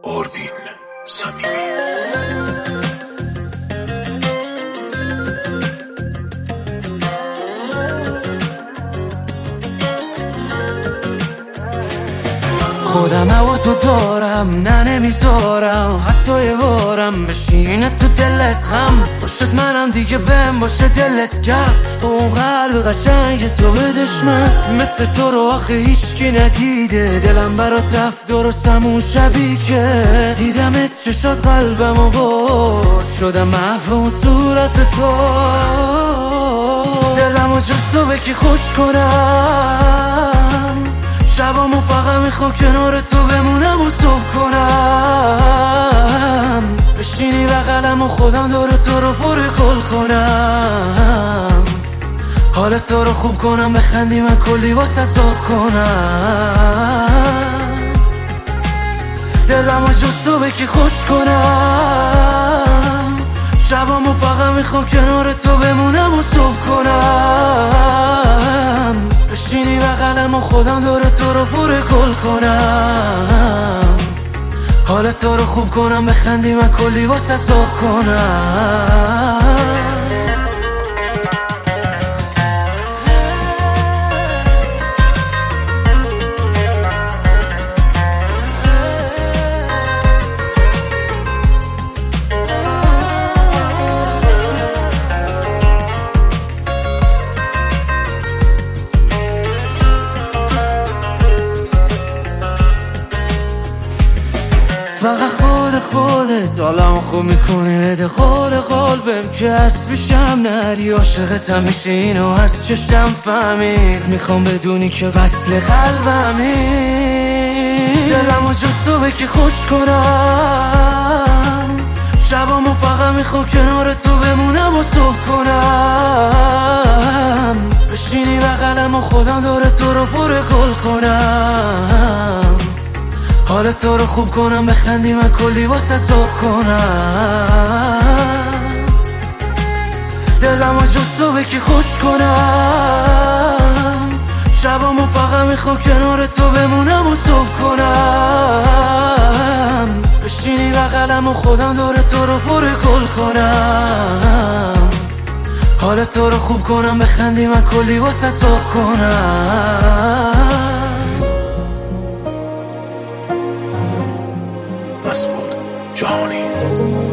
آروین صمیمی. خودم و تو دارم، نه نمیذارم حتی یه بارم بشینه تو دلت غم باشد، منم دیگه بهم باشه دلت گرم. اون قلب قشنگ تو به دشمن مثل تو رو آخه هیچکی ندیده. دلم برات رفت درستم اون شبی که دیدمت چشات قلبم و برد، شدم محو اون صورت تو. دلم و جز تو به کی خوش کنم، شبامو فقط میخوام کنار تو بمونم و صبح کنم. بشینی بغلم و خودم دور تو رو پر گل کنم، حال تو رو خوب کنم، بخندی من کلی واسه ذوق کنم. دلم و جز تو به کی خوش کنم، شبامو فقط میخوام کنار تو بمونم و صبح کنم. بشینی بغلم و خودم دور تو رو پر گل کنم، حال تو رو خوب کنم، بخندی من کلی واسه ذوق کنم. فقط خودت حالمو خوب میکنی، بده خال بهم که هست بشم نری. عاشقتم میشه اینو از چشم فهمید، میخوام بدونی که وصل قلبمی. دلمو جز تو به کی خوش کنم، شبامو فقط میخوام کنار تو بمونم و صبح کنم. بشینی بغلم و خودم دور تو رو پر گل کنم، حال تو رو خوب کنم، بخندی من کلی واسه ذوق کنم. دلم و جز تو به کی خوش کنم، شبامو فقط میخوام کنار تو بمونم و صبح کنم. بشینی بغلم و خودم دور تو رو پر گل کنم، حال تو رو خوب کنم، بخندی من کلی واسه ذوق کنم. مسعود جهانی.